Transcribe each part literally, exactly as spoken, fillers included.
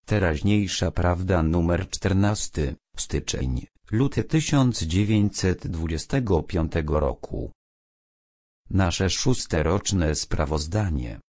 Teraźniejsza prawda numer czternasty, styczeń, luty tysiąc dziewięćset dwudziestego piątego roku. Nasze szóste roczne sprawozdanie.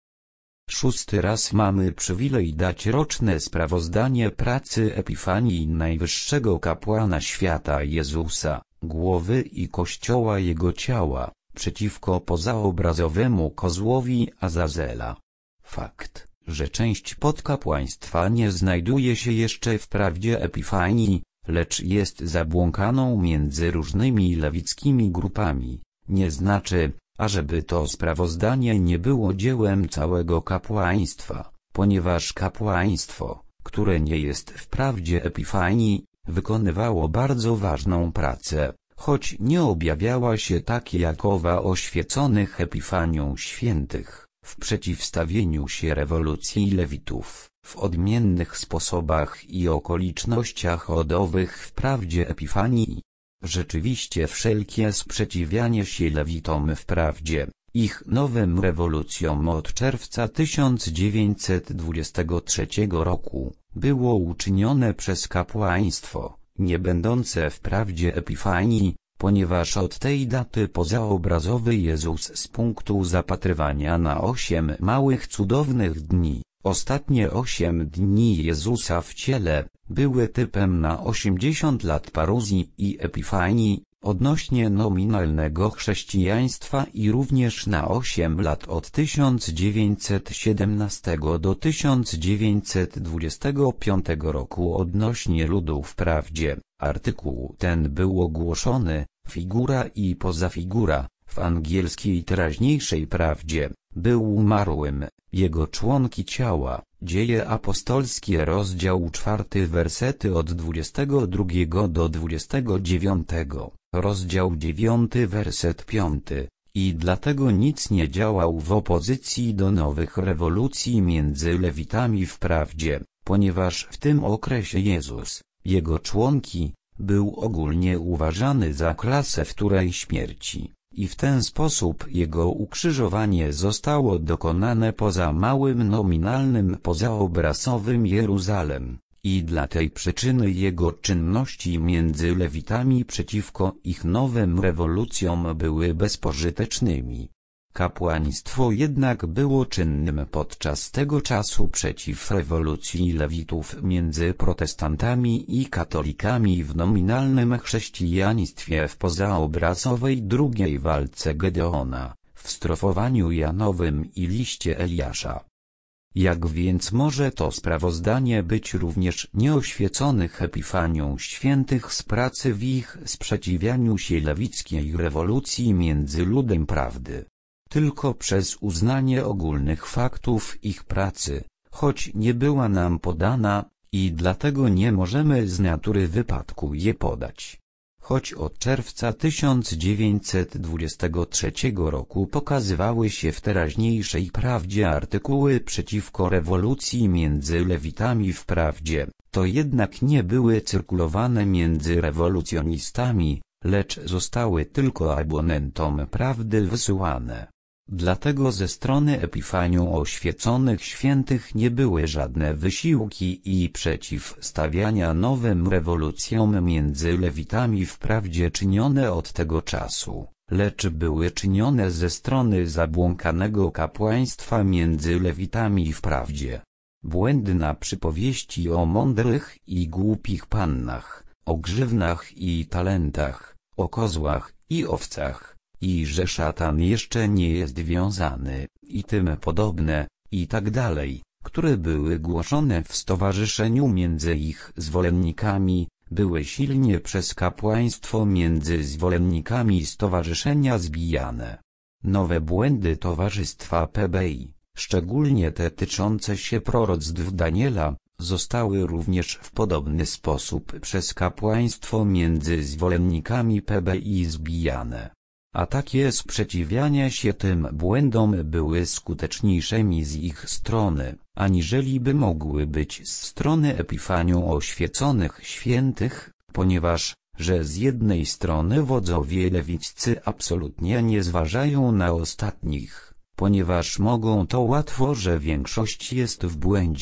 Szósty raz mamy przywilej dać roczne sprawozdanie pracy Epifanii najwyższego kapłana świata Jezusa, głowy i Kościoła Jego ciała, przeciwko pozaobrazowemu kozłowi Azazela. Fakt, że część podkapłaństwa nie znajduje się jeszcze w prawdzie Epifanii, lecz jest zabłąkaną między różnymi lewickimi grupami, nie znaczy, ażeby to sprawozdanie nie było dziełem całego kapłaństwa, ponieważ kapłaństwo, które nie jest wprawdzie Epifanii, wykonywało bardzo ważną pracę, choć nie objawiała się tak jak owa oświeconych Epifanią świętych, w przeciwstawieniu się rewolucji lewitów, w odmiennych sposobach i okolicznościach od owych wprawdzie Epifanii. Rzeczywiście wszelkie sprzeciwianie się lewitom wprawdzie, ich nowym rewolucjom od czerwca tysiąc dziewięćset dwudziestego trzeciego roku, było uczynione przez kapłaństwo, nie będące wprawdzie Epifanii, ponieważ od tej daty pozaobrazowy Jezus z punktu zapatrywania na osiem małych cudownych dni, ostatnie osiem dni Jezusa w ciele, były typem na osiemdziesiąt lat paruzji i Epifanii, odnośnie nominalnego chrześcijaństwa i również na osiem lat od tysiąc dziewięćset siedemnastego do tysiąc dziewięćset dwudziestego piątego roku odnośnie ludu wprawdzie. Artykuł ten był ogłoszony, figura i pozafigura, w angielskiej teraźniejszej prawdzie, był umarłym, jego członki ciała, Dzieje apostolskie rozdział czwarty wersety od dwudziestego drugiego do dwudziestego dziewiątego, rozdział dziewiąty werset piąty, i dlatego nic nie działał w opozycji do nowych rewolucji między lewitami wprawdzie, ponieważ w tym okresie Jezus, jego członki, był ogólnie uważany za klasę wtórej śmierci, i w ten sposób jego ukrzyżowanie zostało dokonane poza małym nominalnym pozaobrazowym Jeruzalem, i dla tej przyczyny jego czynności między lewitami przeciwko ich nowym rewolucjom były bezpożytecznymi. Kapłaństwo jednak było czynnym podczas tego czasu przeciw rewolucji lewitów między protestantami i katolikami w nominalnym chrześcijaństwie w pozaobrazowej drugiej walce Gedeona, w strofowaniu Janowym i liście Eliasza. Jak więc może to sprawozdanie być również nieoświeconych Epifanią świętych z pracy w ich sprzeciwianiu się lewickiej rewolucji między ludem prawdy? Tylko przez uznanie ogólnych faktów ich pracy, choć nie była nam podana, i dlatego nie możemy z natury wypadku je podać. Choć od czerwca tysiąc dziewięćset dwudziestego trzeciego roku pokazywały się w teraźniejszej prawdzie artykuły przeciwko rewolucji między lewitami wprawdzie, to jednak nie były cyrkulowane między rewolucjonistami, lecz zostały tylko abonentom prawdy wysyłane. Dlatego ze strony Epifanią oświeconych świętych nie były żadne wysiłki i przeciwstawiania nowym rewolucjom między lewitami wprawdzie czynione od tego czasu, lecz były czynione ze strony zabłąkanego kapłaństwa między lewitami wprawdzie. Błędna przypowieści o mądrych i głupich pannach, o grzywnach i talentach, o kozłach i owcach, i że szatan jeszcze nie jest wiązany, i tym podobne, i tak dalej, które były głoszone w stowarzyszeniu między ich zwolennikami, były silnie przez kapłaństwo między zwolennikami stowarzyszenia zbijane. Nowe błędy towarzystwa P B I, szczególnie te tyczące się proroctw Daniela, zostały również w podobny sposób przez kapłaństwo między zwolennikami P B I zbijane. A takie sprzeciwianie się tym błędom były skuteczniejszymi z ich strony, aniżeli by mogły być z strony Epifanią oświeconych świętych, ponieważ, że z jednej strony wodzowie lewiccy absolutnie nie zważają na ostatnich, ponieważ mogą to łatwo, że większość jest w błędzie,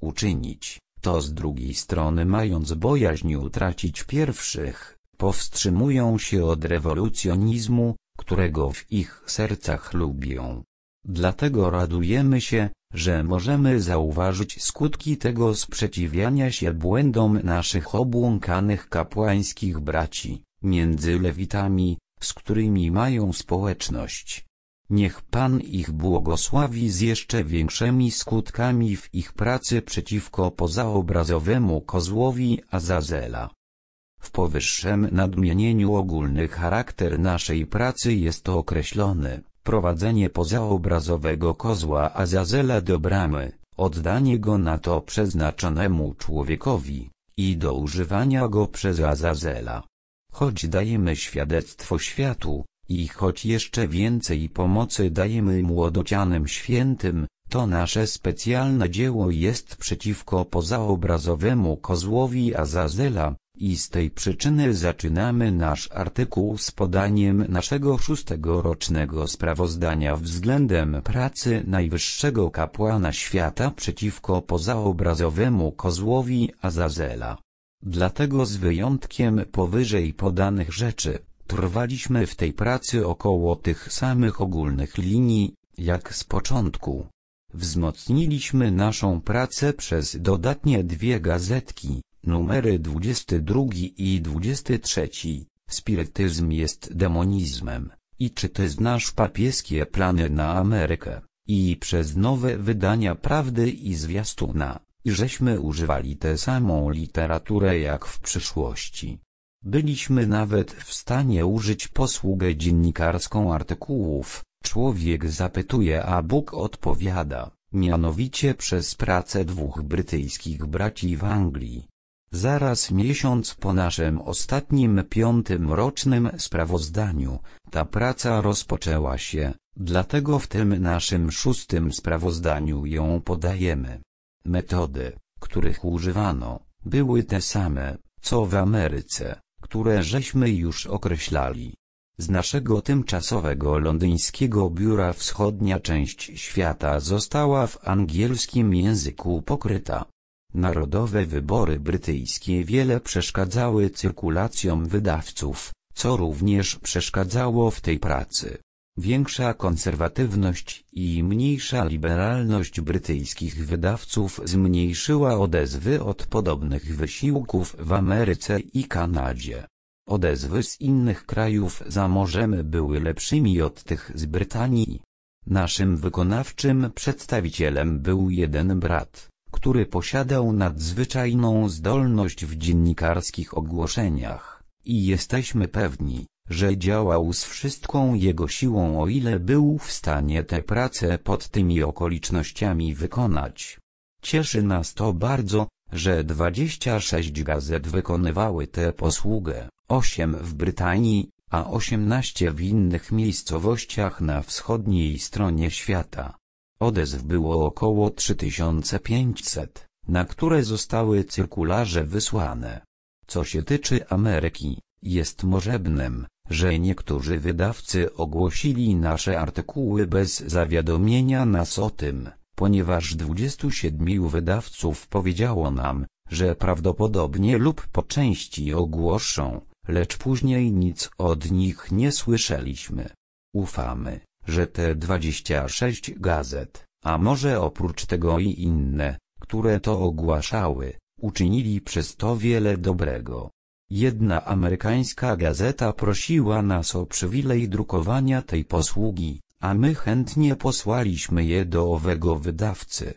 uczynić, to z drugiej strony mając bojaźń utracić pierwszych, powstrzymują się od rewolucjonizmu, którego w ich sercach lubią. Dlatego radujemy się, że możemy zauważyć skutki tego sprzeciwiania się błędom naszych obłąkanych kapłańskich braci, między lewitami, z którymi mają społeczność. Niech Pan ich błogosławi z jeszcze większymi skutkami w ich pracy przeciwko pozaobrazowemu kozłowi Azazela. W powyższym nadmienieniu ogólny charakter naszej pracy jest określony: prowadzenie pozaobrazowego kozła Azazela do bramy, oddanie go na to przeznaczonemu człowiekowi, i do używania go przez Azazela. Choć dajemy świadectwo światu, i choć jeszcze więcej pomocy dajemy młodocianym świętym, to nasze specjalne dzieło jest przeciwko pozaobrazowemu kozłowi Azazela, i z tej przyczyny zaczynamy nasz artykuł z podaniem naszego szóstego rocznego sprawozdania względem pracy najwyższego kapłana świata przeciwko pozaobrazowemu kozłowi Azazela. Dlatego z wyjątkiem powyżej podanych rzeczy, trwaliśmy w tej pracy około tych samych ogólnych linii, jak z początku. Wzmocniliśmy naszą pracę przez dodatnie dwie gazetki, numery dwudziesty drugi i dwudziesty trzeci, Spirytyzm jest demonizmem, i czy ty znasz papieskie plany na Amerykę, i przez nowe wydania Prawdy i Zwiastuna, i żeśmy używali tę samą literaturę jak w przyszłości. Byliśmy nawet w stanie użyć posługę dziennikarską artykułów, człowiek zapytuje a Bóg odpowiada, mianowicie przez pracę dwóch brytyjskich braci w Anglii. Zaraz miesiąc po naszym ostatnim piątym rocznym sprawozdaniu, ta praca rozpoczęła się, dlatego w tym naszym szóstym sprawozdaniu ją podajemy. Metody, których używano, były te same, co w Ameryce, które żeśmy już określali. Z naszego tymczasowego londyńskiego biura wschodnia część świata została w angielskim języku pokryta. Narodowe wybory brytyjskie wiele przeszkadzały cyrkulacjom wydawców, co również przeszkadzało w tej pracy. Większa konserwatywność i mniejsza liberalność brytyjskich wydawców zmniejszyła odezwy od podobnych wysiłków w Ameryce i Kanadzie. Odezwy z innych krajów za morzem były lepszymi od tych z Brytanii. Naszym wykonawczym przedstawicielem był jeden brat, który posiadał nadzwyczajną zdolność w dziennikarskich ogłoszeniach, i jesteśmy pewni, że działał z wszystką jego siłą, o ile był w stanie tę pracę pod tymi okolicznościami wykonać. Cieszy nas to bardzo, że dwadzieścia sześć gazet wykonywały tę posługę, osiem w Brytanii, a osiemnaście w innych miejscowościach na wschodniej stronie świata. Odezw było około trzy tysiące pięćset, na które zostały cyrkularze wysłane. Co się tyczy Ameryki, jest możebnym, że niektórzy wydawcy ogłosili nasze artykuły bez zawiadomienia nas o tym, ponieważ dwudziestu siedmiu wydawców powiedziało nam, że prawdopodobnie lub po części ogłoszą, lecz później nic od nich nie słyszeliśmy. Ufamy, że te dwadzieścia sześć gazet, a może oprócz tego i inne, które to ogłaszały, uczynili przez to wiele dobrego. Jedna amerykańska gazeta prosiła nas o przywilej drukowania tej posługi, a my chętnie posłaliśmy je do owego wydawcy.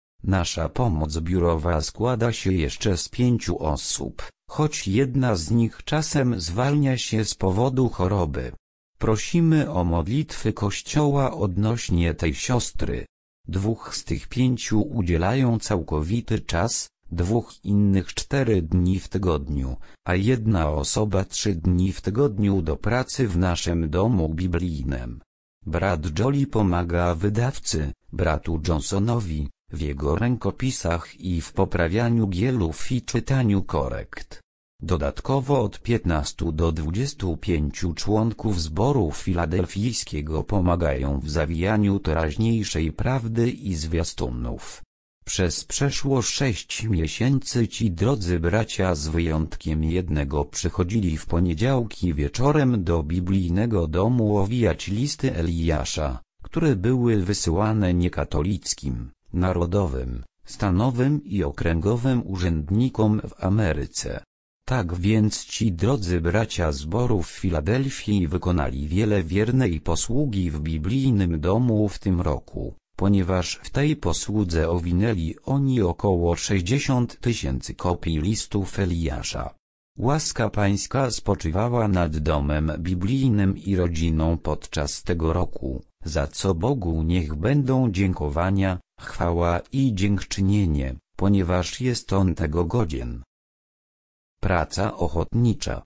Nasza pomoc biurowa składa się jeszcze z pięciu osób, choć jedna z nich czasem zwalnia się z powodu choroby. Prosimy o modlitwy Kościoła odnośnie tej siostry. Dwóch z tych pięciu udzielają całkowity czas, dwóch innych cztery dni w tygodniu, a jedna osoba trzy dni w tygodniu do pracy w naszym domu biblijnym. Brat Jolly pomaga wydawcy, bratu Johnsonowi, w jego rękopisach i w poprawianiu gielów i czytaniu korekt. Dodatkowo od piętnastu do dwudziestu pięciu członków zboru filadelfijskiego pomagają w zawijaniu teraźniejszej prawdy i zwiastunów. Przez przeszło sześć miesięcy ci drodzy bracia z wyjątkiem jednego przychodzili w poniedziałki wieczorem do biblijnego domu owijać listy Eliasza, które były wysyłane niekatolickim, narodowym, stanowym i okręgowym urzędnikom w Ameryce. Tak więc ci drodzy bracia zboru w Filadelfii wykonali wiele wiernej posługi w biblijnym domu w tym roku, ponieważ w tej posłudze owinęli oni około sześćdziesiąt tysięcy kopii listów Eliasza. Łaska Pańska spoczywała nad domem biblijnym i rodziną podczas tego roku, za co Bogu niech będą dziękowania, chwała i dziękczynienie, ponieważ jest On tego godzien. Praca ochotnicza.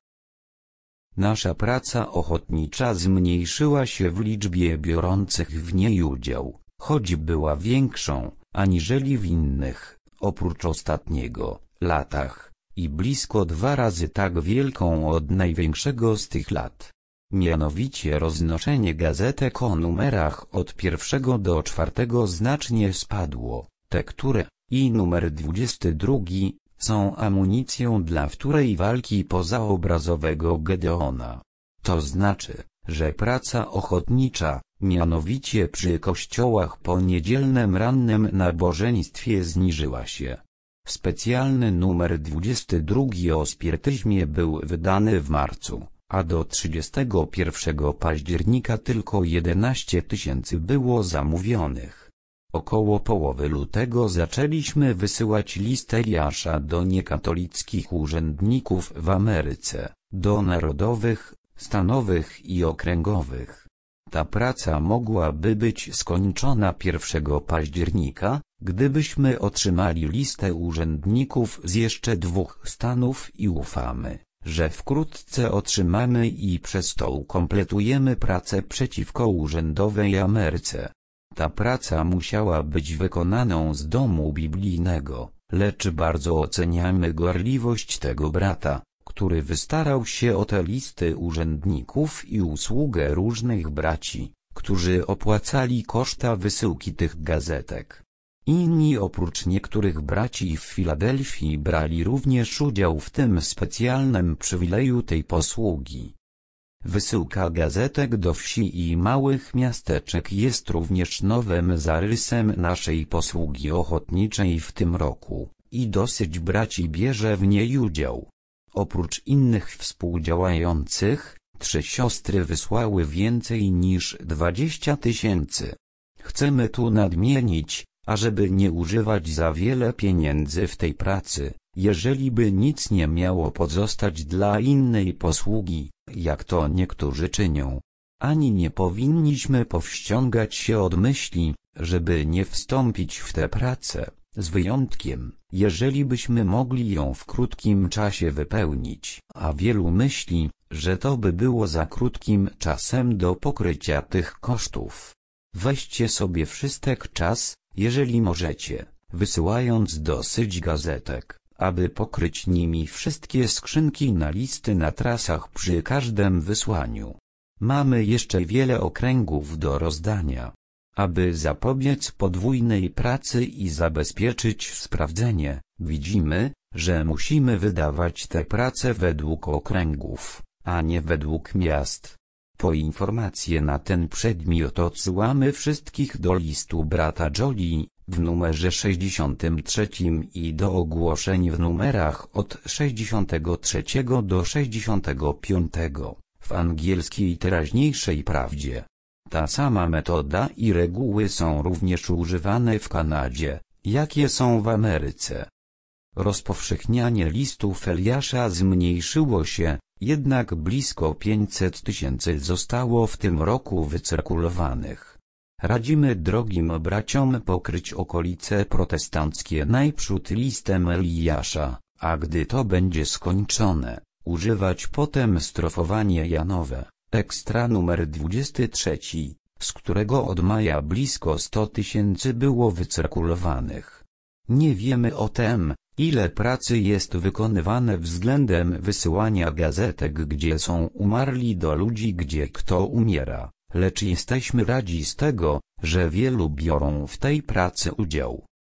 Nasza praca ochotnicza zmniejszyła się w liczbie biorących w niej udział, choć była większą, aniżeli w innych, oprócz ostatniego, latach, i blisko dwa razy tak wielką od największego z tych lat. Mianowicie roznoszenie gazetek o numerach od pierwszego do czwartego znacznie spadło, te które, i numer dwudziesty drugi, są amunicją dla wtórej walki pozaobrazowego Gedeona. To znaczy, że praca ochotnicza, mianowicie przy kościołach po niedzielnym rannym nabożeństwie zniżyła się. Specjalny numer dwudziesty drugi o spirytyzmie był wydany w marcu, a do trzydziestego pierwszego października tylko jedenaście tysięcy było zamówionych. Około połowy lutego zaczęliśmy wysyłać list Eliasza do niekatolickich urzędników w Ameryce, do narodowych, stanowych i okręgowych. Ta praca mogłaby być skończona pierwszego października, gdybyśmy otrzymali listę urzędników z jeszcze dwóch stanów i ufamy, że wkrótce otrzymamy i przez to ukompletujemy pracę przeciwko urzędowej Ameryce. Ta praca musiała być wykonaną z domu biblijnego, lecz bardzo oceniamy gorliwość tego brata, który wystarał się o te listy urzędników i usługę różnych braci, którzy opłacali koszta wysyłki tych gazetek. Inni oprócz niektórych braci w Filadelfii brali również udział w tym specjalnym przywileju tej posługi. Wysyłka gazetek do wsi i małych miasteczek jest również nowym zarysem naszej posługi ochotniczej w tym roku, i dosyć braci bierze w niej udział. Oprócz innych współdziałających, trzy siostry wysłały więcej niż dwadzieścia tysięcy. Chcemy tu nadmienić, ażeby nie używać za wiele pieniędzy w tej pracy, jeżeli by nic nie miało pozostać dla innej posługi, jak to niektórzy czynią. Ani nie powinniśmy powściągać się od myśli, żeby nie wstąpić w tę pracę, z wyjątkiem, jeżeli byśmy mogli ją w krótkim czasie wypełnić, a wielu myśli, że to by było za krótkim czasem do pokrycia tych kosztów. Weźcie sobie wszystek czas, jeżeli możecie, wysyłając dosyć gazetek, aby pokryć nimi wszystkie skrzynki na listy na trasach przy każdym wysłaniu. Mamy jeszcze wiele okręgów do rozdania. Aby zapobiec podwójnej pracy i zabezpieczyć sprawdzenie, widzimy, że musimy wydawać tę pracę według okręgów, a nie według miast. Po informacje na ten przedmiot odsyłamy wszystkich do listu brata Jolie, w numerze sześćdziesiątym trzecim i do ogłoszeń w numerach od sześćdziesiątego trzeciego do sześćdziesiątego piątego, w angielskiej Teraźniejszej Prawdzie. Ta sama metoda i reguły są również używane w Kanadzie, jakie są w Ameryce. Rozpowszechnianie listów Eliasza zmniejszyło się, jednak blisko pięćset tysięcy zostało w tym roku wycyrkulowanych. Radzimy drogim braciom pokryć okolice protestanckie najprzód listem Eliasza, a gdy to będzie skończone, używać potem strofowanie Janowe, ekstra numer dwudziesty trzeci, z którego od maja blisko sto tysięcy było wycyrkulowanych. Nie wiemy o tym, ile pracy jest wykonywane względem wysyłania gazetek, gdzie są umarli, do ludzi, gdzie kto umiera, lecz jesteśmy radzi z tego, że wielu biorą w tej pracy udział.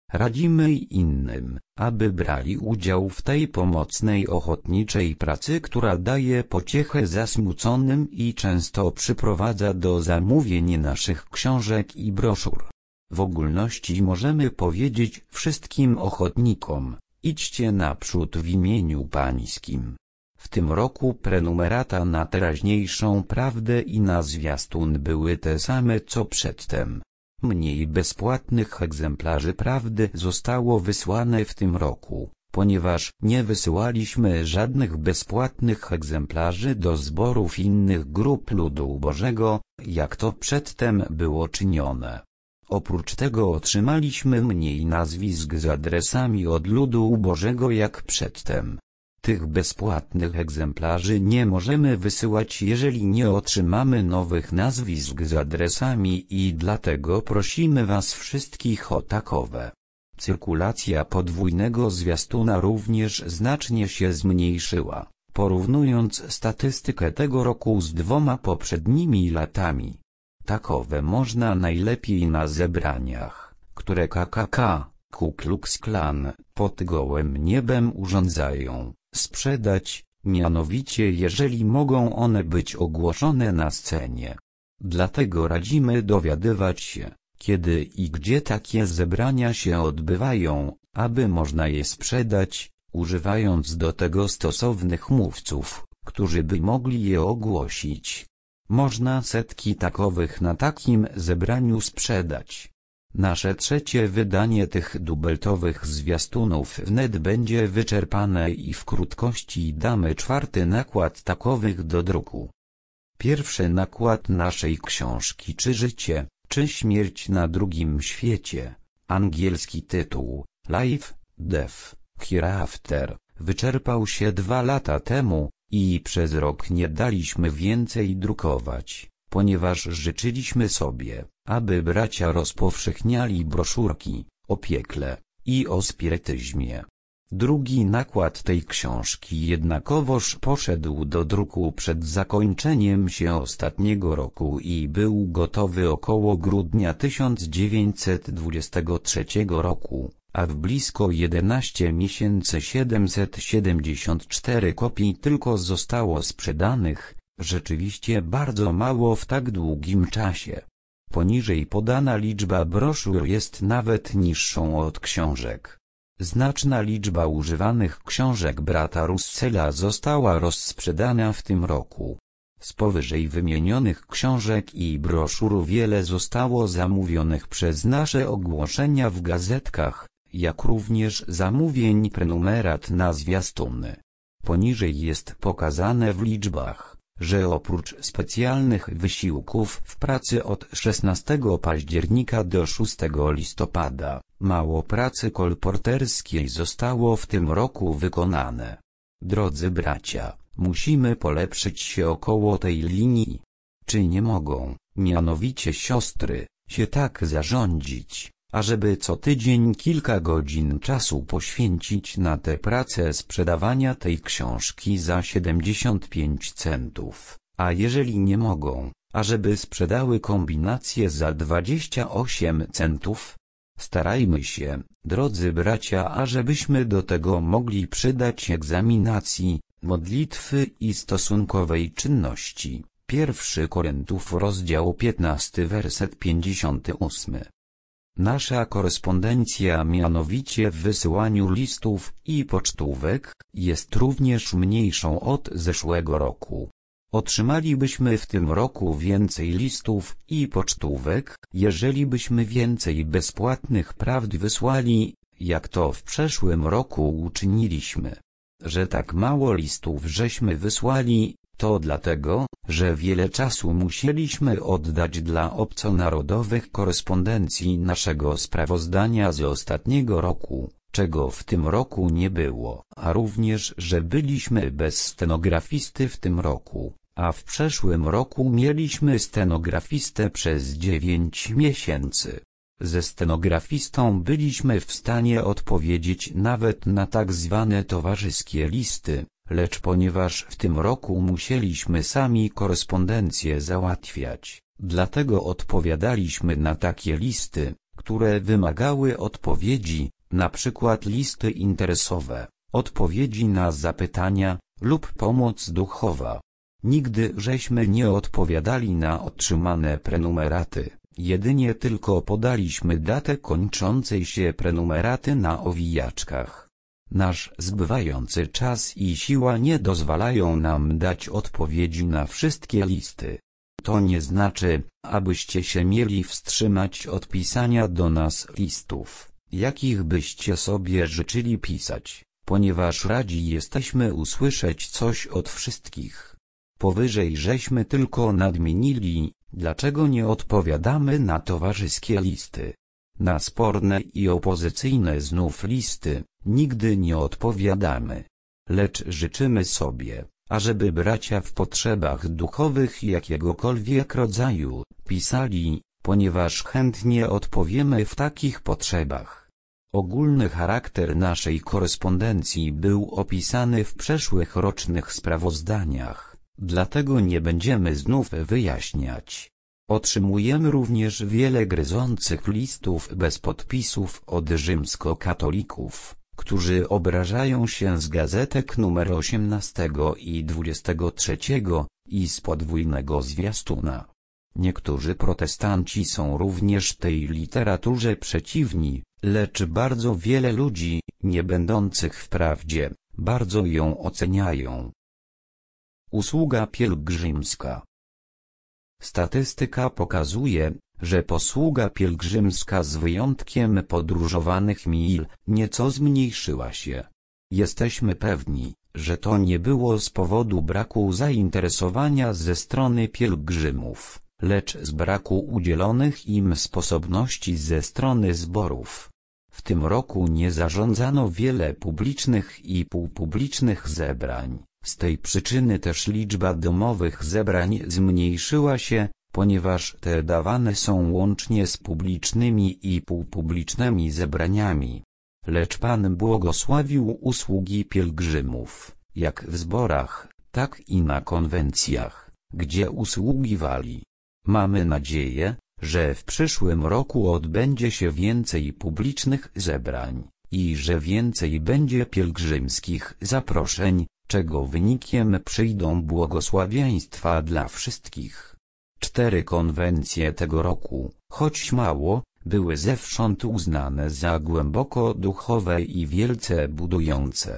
Radzimy innym, aby brali udział w tej pomocnej ochotniczej pracy, która daje pociechę zasmuconym i często przyprowadza do zamówień naszych książek i broszur. W ogólności możemy powiedzieć wszystkim ochotnikom: idźcie naprzód w imieniu Pańskim. W tym roku prenumerata na teraźniejszą prawdę i na zwiastun były te same co przedtem. Mniej bezpłatnych egzemplarzy prawdy zostało wysłane w tym roku, ponieważ nie wysyłaliśmy żadnych bezpłatnych egzemplarzy do zborów innych grup ludu Bożego, jak to przedtem było czynione. Oprócz tego otrzymaliśmy mniej nazwisk z adresami od ludu Bożego jak przedtem. Tych bezpłatnych egzemplarzy nie możemy wysyłać, jeżeli nie otrzymamy nowych nazwisk z adresami, i dlatego prosimy Was wszystkich o takowe. Cyrkulacja podwójnego zwiastuna również znacznie się zmniejszyła, porównując statystykę tego roku z dwoma poprzednimi latami. Takowe można najlepiej na zebraniach, które K K K, Ku Klux Klan, pod gołym niebem urządzają, sprzedać, mianowicie jeżeli mogą one być ogłoszone na scenie. Dlatego radzimy dowiadywać się, kiedy i gdzie takie zebrania się odbywają, aby można je sprzedać, używając do tego stosownych mówców, którzy by mogli je ogłosić. Można setki takowych na takim zebraniu sprzedać. Nasze trzecie wydanie tych dubeltowych zwiastunów wnet będzie wyczerpane i w krótkości damy czwarty nakład takowych do druku. Pierwszy nakład naszej książki Czy życie, czy śmierć na drugim świecie, angielski tytuł Life, Death, Hereafter, wyczerpał się dwa lata temu i przez rok nie daliśmy więcej drukować, ponieważ życzyliśmy sobie, aby bracia rozpowszechniali broszurki o piekle i o spirytyzmie. Drugi nakład tej książki jednakowoż poszedł do druku przed zakończeniem się ostatniego roku i był gotowy około grudnia tysiąc dziewięćset dwudziestego trzeciego roku, a w blisko jedenaście miesięcy siedemset siedemdziesiąt cztery kopii tylko zostało sprzedanych, rzeczywiście bardzo mało w tak długim czasie. Poniżej podana liczba broszur jest nawet niższą od książek. Znaczna liczba używanych książek brata Russella została rozsprzedana w tym roku. Z powyżej wymienionych książek i broszur wiele zostało zamówionych przez nasze ogłoszenia w gazetkach, jak również zamówień prenumerat na zwiastuny. Poniżej jest pokazane w liczbach, że oprócz specjalnych wysiłków w pracy od szesnastego października do szóstego listopada, mało pracy kolporterskiej zostało w tym roku wykonane. Drodzy bracia, musimy polepszyć się około tej linii. Czy nie mogą, mianowicie siostry, się tak zarządzić, ażeby co tydzień kilka godzin czasu poświęcić na tę pracę sprzedawania tej książki za siedemdziesiąt pięć centów, a jeżeli nie mogą, ażeby sprzedały kombinację za dwadzieścia osiem centów? Starajmy się, drodzy bracia, ażebyśmy do tego mogli przydać egzaminacji, modlitwy i stosunkowej czynności. Pierwszy Koryntiów rozdział piętnasty werset pięćdziesiąty ósmy. Nasza korespondencja, mianowicie w wysyłaniu listów i pocztówek, jest również mniejszą od zeszłego roku. Otrzymalibyśmy w tym roku więcej listów i pocztówek, jeżeli byśmy więcej bezpłatnych prawd wysłali, jak to w przeszłym roku uczyniliśmy. Że tak mało listów żeśmy wysłali, to dlatego, że wiele czasu musieliśmy oddać dla obconarodowych korespondencji naszego sprawozdania z ostatniego roku, czego w tym roku nie było, a również, że byliśmy bez stenografisty w tym roku, a w przeszłym roku mieliśmy stenografistę przez dziewięć miesięcy. Ze stenografistą byliśmy w stanie odpowiedzieć nawet na tak zwane towarzyskie listy, lecz ponieważ w tym roku musieliśmy sami korespondencję załatwiać, dlatego odpowiadaliśmy na takie listy, które wymagały odpowiedzi, na przykład listy interesowe, odpowiedzi na zapytania lub pomoc duchowa. Nigdy żeśmy nie odpowiadali na otrzymane prenumeraty, jedynie tylko podaliśmy datę kończącej się prenumeraty na owijaczkach. Nasz zbywający czas i siła nie dozwalają nam dać odpowiedzi na wszystkie listy. To nie znaczy, abyście się mieli wstrzymać od pisania do nas listów, jakich byście sobie życzyli pisać, ponieważ radzi jesteśmy usłyszeć coś od wszystkich. Powyżej żeśmy tylko nadmienili, dlaczego nie odpowiadamy na towarzyskie listy. Na sporne i opozycyjne znów listy nigdy nie odpowiadamy. Lecz życzymy sobie, ażeby bracia w potrzebach duchowych jakiegokolwiek rodzaju pisali, ponieważ chętnie odpowiemy w takich potrzebach. Ogólny charakter naszej korespondencji był opisany w przeszłych rocznych sprawozdaniach, dlatego nie będziemy znów wyjaśniać. Otrzymujemy również wiele gryzących listów bez podpisów od rzymskokatolików, którzy obrażają się z gazetek numer osiemnastego i dwudziestego trzeciego i z podwójnego zwiastuna. Niektórzy protestanci są również tej literaturze przeciwni, lecz bardzo wiele ludzi, nie będących wprawdzie, bardzo ją oceniają. Usługa pielgrzymska. Statystyka pokazuje, że posługa pielgrzymska z wyjątkiem podróżowanych mil nieco zmniejszyła się. Jesteśmy pewni, że to nie było z powodu braku zainteresowania ze strony pielgrzymów, lecz z braku udzielonych im sposobności ze strony zborów. W tym roku nie zarządzano wiele publicznych i półpublicznych zebrań. Z tej przyczyny też liczba domowych zebrań zmniejszyła się, ponieważ te dawane są łącznie z publicznymi i półpublicznymi zebraniami. Lecz Pan błogosławił usługi pielgrzymów, jak w zborach, tak i na konwencjach, gdzie usługiwali. Mamy nadzieję, że w przyszłym roku odbędzie się więcej publicznych zebrań i że więcej będzie pielgrzymskich zaproszeń, czego wynikiem przyjdą błogosławieństwa dla wszystkich. Cztery konwencje tego roku, choć mało, były zewsząd uznane za głęboko duchowe i wielce budujące.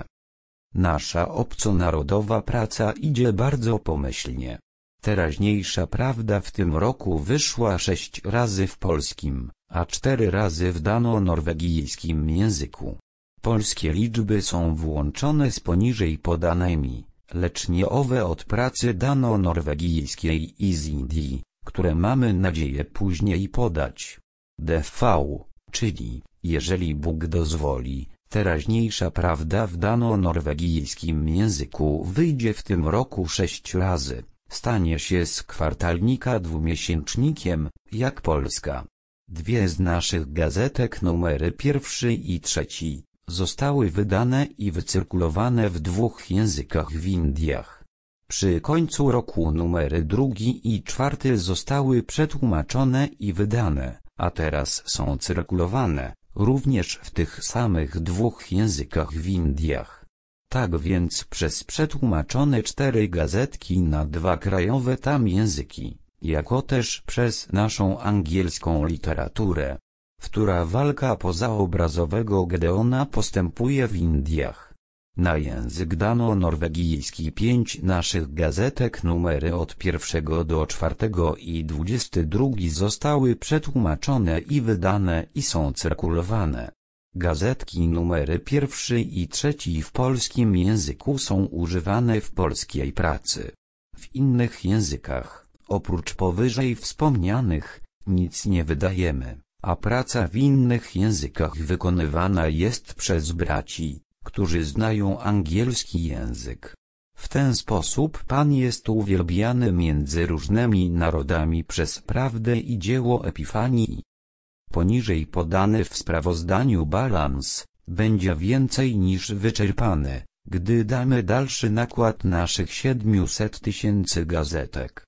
Nasza obconarodowa praca idzie bardzo pomyślnie. Teraźniejsza prawda w tym roku wyszła sześć razy w polskim, a cztery razy w dano-norwegijskim języku. Polskie liczby są włączone z poniżej podanymi, lecz nie owe od pracy dano-norwegijskiej i z Indii, które mamy nadzieję później podać. D V, czyli, jeżeli Bóg dozwoli, teraźniejsza prawda w dano-norwegijskim języku wyjdzie w tym roku sześć razy. Stanie się z kwartalnika dwumiesięcznikiem, jak polska. Dwie z naszych gazetek numery pierwszy i trzeci zostały wydane i wycyrkulowane w dwóch językach w Indiach. Przy końcu roku numery drugi i czwarty zostały przetłumaczone i wydane, a teraz są cyrkulowane, również w tych samych dwóch językach w Indiach. Tak więc przez przetłumaczone cztery gazetki na dwa krajowe tam języki, jako też przez naszą angielską literaturę, która walka pozaobrazowego Gedeona postępuje w Indiach. Na język dano-norwegijski pięć naszych gazetek numery od pierwszego do czwartego i dwudziesty drugi zostały przetłumaczone i wydane i są cyrkulowane. Gazetki numery pierwszy i trzeci w polskim języku są używane w polskiej pracy. W innych językach, oprócz powyżej wspomnianych, nic nie wydajemy, a praca w innych językach wykonywana jest przez braci, którzy znają angielski język. W ten sposób Pan jest uwielbiany między różnymi narodami przez prawdę i dzieło Epifanii. Poniżej podany w sprawozdaniu balans będzie więcej niż wyczerpany, gdy damy dalszy nakład naszych siedmiuset tysięcy gazetek.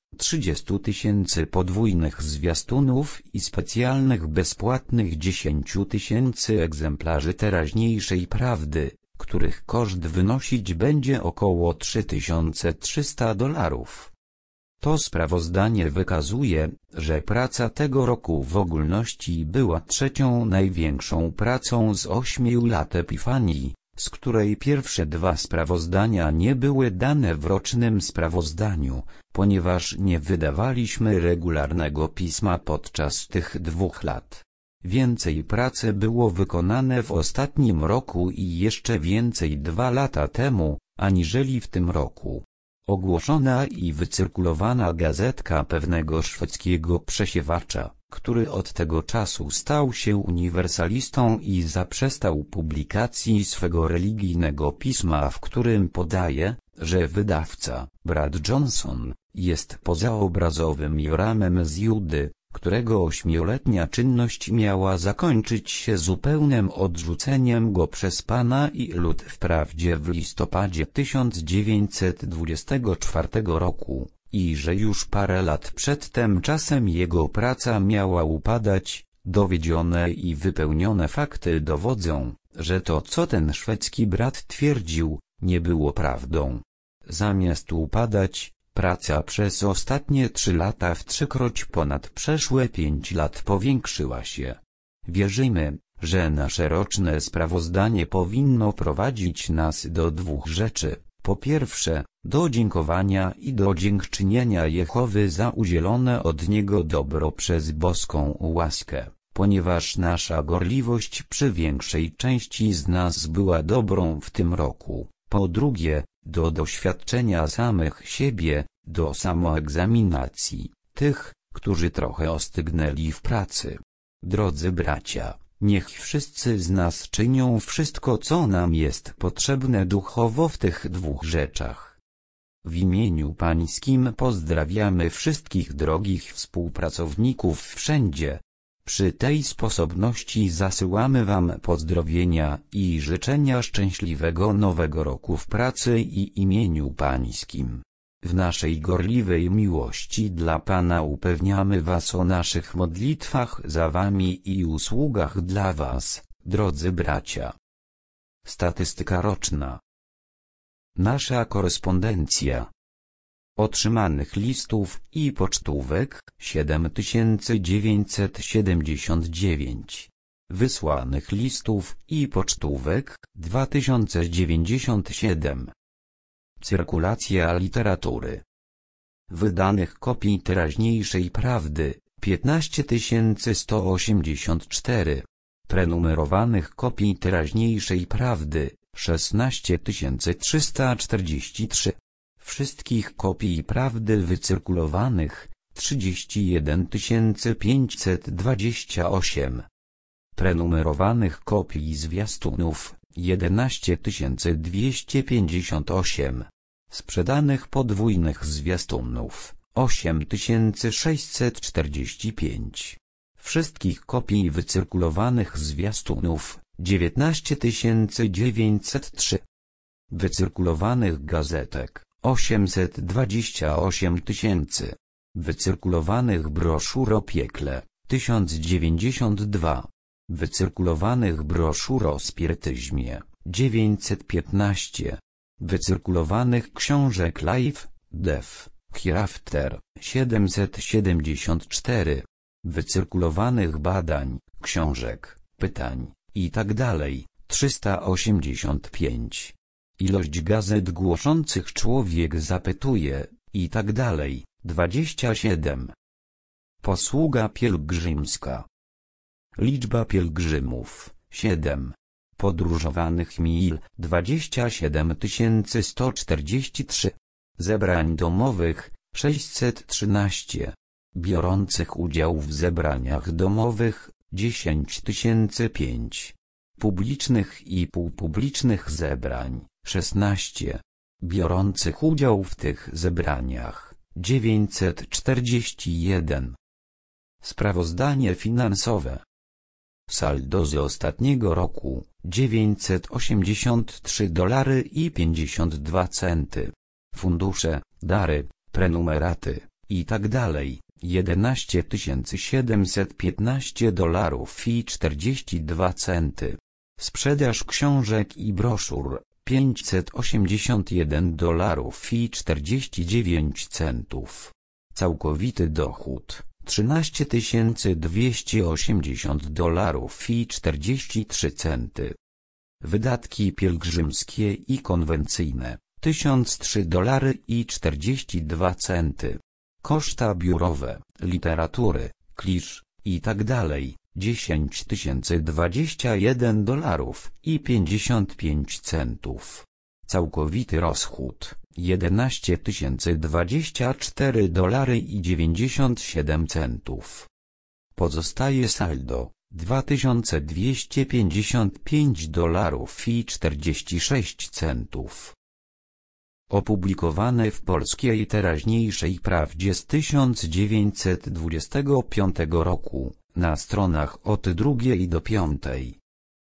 trzydziestu tysięcy podwójnych zwiastunów i specjalnych bezpłatnych dziesięciu tysięcy egzemplarzy teraźniejszej prawdy, których koszt wynosić będzie około trzy tysiące trzysta dolarów. To sprawozdanie wykazuje, że praca tego roku w ogólności była trzecią największą pracą z ośmiu lat Epifanii, z której pierwsze dwa sprawozdania nie były dane w rocznym sprawozdaniu, ponieważ nie wydawaliśmy regularnego pisma podczas tych dwóch lat. Więcej pracy było wykonane w ostatnim roku i jeszcze więcej dwa lata temu, aniżeli w tym roku. Ogłoszona i wycyrkulowana gazetka pewnego szwedzkiego przesiewacza, który od tego czasu stał się uniwersalistą i zaprzestał publikacji swego religijnego pisma, w którym podaje, że wydawca, brat Johnson, jest pozaobrazowym Joramem z Judy, którego ośmioletnia czynność miała zakończyć się zupełnym odrzuceniem go przez Pana i lud wprawdzie w listopadzie tysiąc dziewięćset dwudziestego czwartego roku, i że już parę lat przed tym czasem jego praca miała upadać. Dowiedzione i wypełnione fakty dowodzą, że to, co ten szwedzki brat twierdził, nie było prawdą. Zamiast upadać, praca przez ostatnie trzy lata w trzykroć ponad przeszłe pięć lat powiększyła się. Wierzymy, że nasze roczne sprawozdanie powinno prowadzić nas do dwóch rzeczy. Po pierwsze, do dziękowania i do dziękczynienia Jehowy za udzielone od Niego dobro przez boską łaskę, ponieważ nasza gorliwość przy większej części z nas była dobrą w tym roku. Po drugie, do doświadczenia samych siebie, do samoegzaminacji, tych, którzy trochę ostygnęli w pracy. Drodzy bracia, niech wszyscy z nas czynią wszystko, co nam jest potrzebne duchowo w tych dwóch rzeczach. W imieniu Pańskim pozdrawiamy wszystkich drogich współpracowników wszędzie. Przy tej sposobności zasyłamy Wam pozdrowienia i życzenia szczęśliwego nowego roku w pracy i imieniu Pańskim. W naszej gorliwej miłości dla Pana upewniamy Was o naszych modlitwach za Wami i usługach dla Was, drodzy bracia. Statystyka roczna. Nasza korespondencja. Otrzymanych listów i pocztówek siedem tysięcy dziewięćset siedemdziesiąt dziewięć. Wysłanych listów i pocztówek dwa tysiące dziewięćdziesiąt siedem. Cyrkulacja literatury. Wydanych kopii teraźniejszej prawdy piętnaście tysięcy sto osiemdziesiąt cztery. Prenumerowanych kopii teraźniejszej prawdy szesnaście tysięcy trzysta czterdzieści trzy. Wszystkich kopii prawdy wycyrkulowanych trzydzieści jeden tysięcy pięćset dwadzieścia osiem. Prenumerowanych kopii zwiastunów jedenaście tysięcy dwieście pięćdziesiąt osiem. Sprzedanych podwójnych zwiastunów osiem tysięcy sześćset czterdzieści pięć. Wszystkich kopii wycyrkulowanych zwiastunów dziewiętnaście tysięcy dziewięćset trzy. Wycyrkulowanych gazetek osiemset dwadzieścia osiem tysięcy. Wycyrkulowanych broszur o piekle tysiąc dziewięćdziesiąt dwa. Wycyrkulowanych broszur o spirytyzmie dziewięćset piętnaście. Wycyrkulowanych książek Life, Death, Hereafter siedemset siedemdziesiąt cztery. Wycyrkulowanych badań, książek, pytań itd. trzysta osiemdziesiąt pięć. Ilość gazet głoszących Człowiek zapytuje itd. dwadzieścia siedem. Posługa pielgrzymska. Liczba pielgrzymów siedem. Podróżowanych mil dwadzieścia siedem tysięcy sto czterdzieści trzy. Zebrań domowych sześćset trzynaście. Biorących udział w zebraniach domowych dziesięć tysięcy pięć. Publicznych i półpublicznych zebrań szesnaście. Biorących udział w tych zebraniach dziewięćset czterdzieści jeden. Sprawozdanie finansowe. Saldo z ostatniego roku dziewięćset osiemdziesiąt trzy dolary i pięćdziesiąt dwa centy. Fundusze, dary, prenumeraty i tak dalej, jedenaście tysięcy siedemset piętnaście dolarów i czterdzieści dwa centy. Sprzedaż książek i broszur, pięćset osiemdziesiąt jeden dolarów i czterdzieści dziewięć centów. Całkowity dochód, trzynaście tysięcy dwieście osiemdziesiąt dolarów i czterdzieści trzy centy. Wydatki pielgrzymskie i konwencyjne, tysiąc trzy dolary i czterdzieści dwa centy. Koszta biurowe, literatury, klisz, i tak dalej, dziesięć tysięcy dwadzieścia jeden dolarów i pięćdziesiąt pięć centów. Całkowity rozchód, jedenaście tysięcy dwadzieścia cztery dolary i dziewięćdziesiąt siedem centów. Pozostaje saldo, dwa tysiące dwieście pięćdziesiąt pięć dolarów i czterdzieści sześć centów. Opublikowane w Polskiej Teraźniejszej Prawdzie z tysiąc dziewięćset dwudziestego piątego roku, na stronach od drugiej do piątej.